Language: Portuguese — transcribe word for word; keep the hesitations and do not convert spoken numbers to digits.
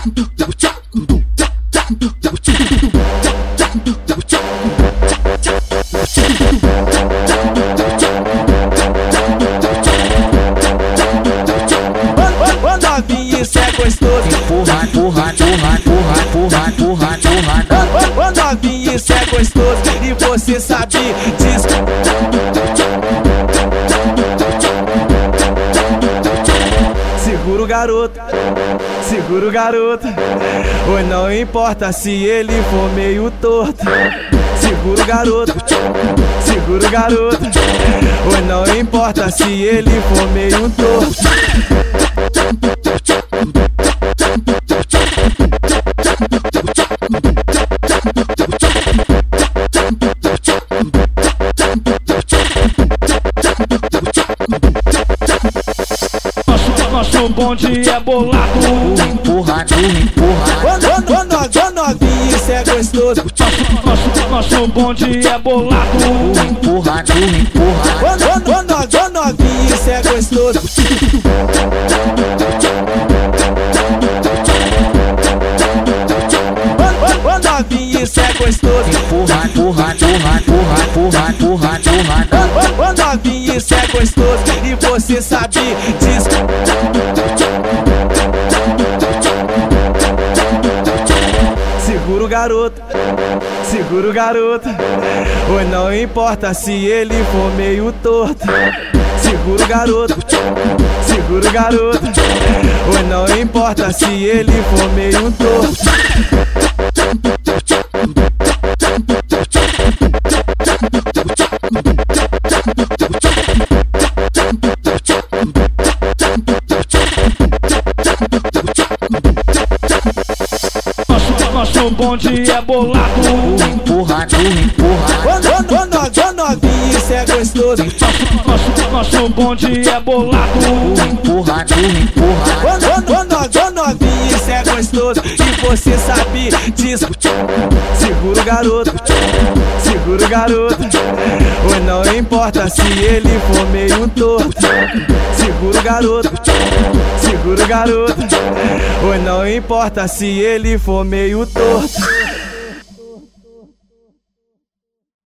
Novinho, isso é gostoso. Empurra, empurra, empurra, empurra, empurra, empurra, empurra. Novinho, isso é gostoso e você sabe disso. Segura o garoto, segura o garoto. Ou não importa se ele for meio torto. Segura o garoto, segura o garoto. Ou não importa se ele for meio torto. Nosso bonde é bolado. Empurra, empurra. Ô novinho, isso é gostoso. Nosso, nosso bonde é bolado. Empurra, empurra. Ô novinho, isso é gostoso. Ô novinho, isso é gostoso. Empurra, empurra, empurra, empurra, empurra, empurra, empurra. Ô novinho, isso é gostoso e você sabe disso. Segura o garoto, segura o garoto. Ou não importa se ele for meio torto. Segura o garoto, segura o garoto. Ou não importa se ele for meio torto. Nosso bonde é bolado. Empurra, empurra. Ô novinho, isso é gostoso. Nosso, nosso bonde é bolado. Empurra, empurra. Ô novinho, isso é gostoso e você sabe disso. Segura o garoto, segura o garoto. Ou não importa se ele for meio torto. Segura o garoto, segura o garoto. Ou não importa se ele for meio torto.